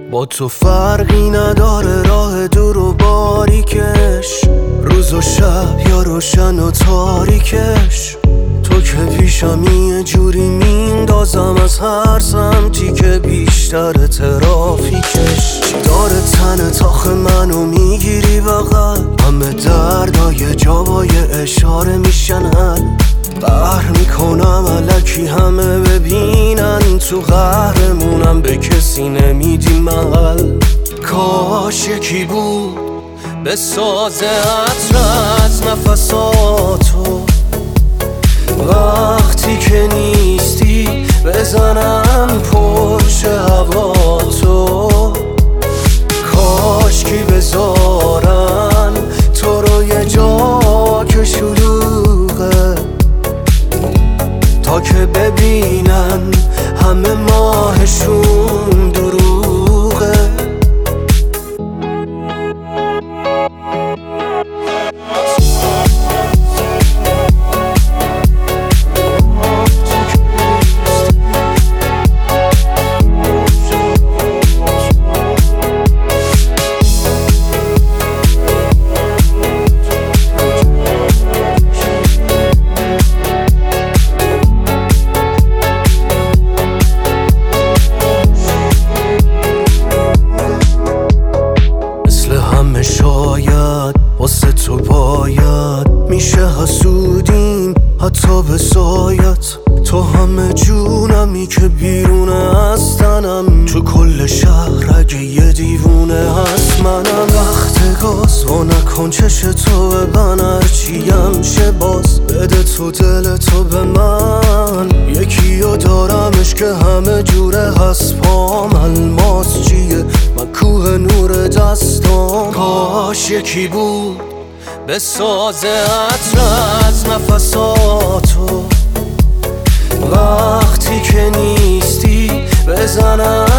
با تو فرقی نداره راه دور و باریکش، روز و شب یا روشن و تاریکش. تو که پیشم یه جوری میندازم از هر سمتی که بیشتر ترافیکش. چی داره تن تاخ منو میگیری بغل، همه دردای جوای اشاره میشن حل. قهر میکنم الکی همه ببینن، تو قهرمونم به کسی نمیدی محل. کاش یکی بود به ساز عطر از نفساتو، وقتی که نیستی بزنم پشت هواتو. کاش کی بذارن تو رو یه جا که شلوغه، تا که ببینن همه ماهشون دروغه. شاید واسه تو باید میشه حسودیم حتی به سایت. تو همه جونمی که بیرونه از تنم، تو کل شهر اگه یه دیوونه هست منم. وقت گاز و نکن چش تو ببن، هرچیم شه باز بده تو دل تو به من. یکیو دارمش که همه جوره هست پام، الماس چیه من کوه نور دستام. کاش یکی بود به ساز عطر از نفساتو، وقتی که نیستی بزنم